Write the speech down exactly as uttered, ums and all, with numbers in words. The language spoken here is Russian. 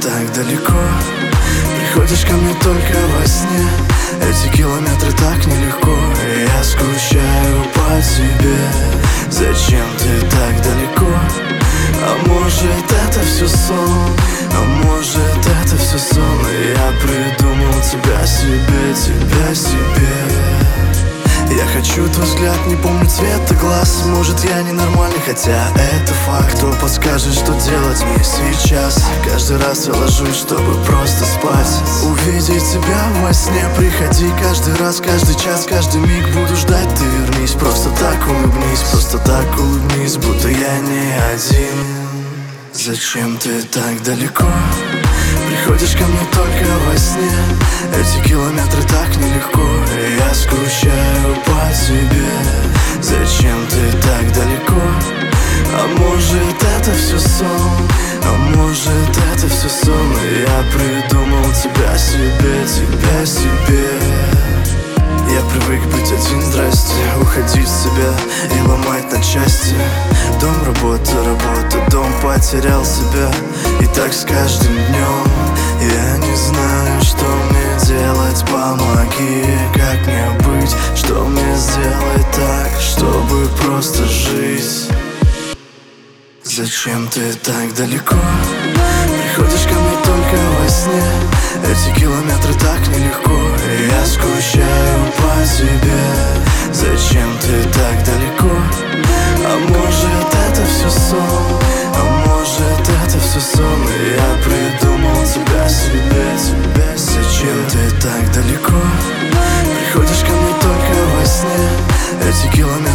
так далеко? Приходишь ко мне только во сне. Эти километры так нелегко. Я скучаю по тебе. Зачем ты так далеко? А может это все сон? А может это все сон? Я придумал тебя себе, тебя себе. Я хочу твой взгляд, не помню цвета глаз. Может я ненормальный, хотя это факт. Кто подскажет, что делать мне сейчас? Каждый раз я ложусь, чтобы просто спать. Увидеть тебя во сне, приходи каждый раз, каждый час, каждый миг буду ждать. Ты вернись, просто так улыбнись, просто так улыбнись, будто я не один. Зачем ты так далеко? Приходишь ко мне только во сне. Эти километры так нелегко. Я скучаю по тебе. Зачем ты так далеко? А может это все сон? А может это все сон? Я придумал тебя себе, тебя себе. Я привык быть один, здрасте. Уходить в себя и ломать на части. Дом, работа, работа, дом, потерял себя. И так с каждым днем. Я не знаю, что мне делать. Помоги, как мне быть? Что мне сделать так, чтобы просто жить? Зачем ты так далеко? Приходишь ко мне только во сне. Эти километры так нелегко. Я скучаю по тебе. Зачем ты так далеко? А может это все сон? А может это все сон? Я придумал тебя себе, тебя. Зачем ты так далеко? Приходишь ко мне только во сне. Эти километры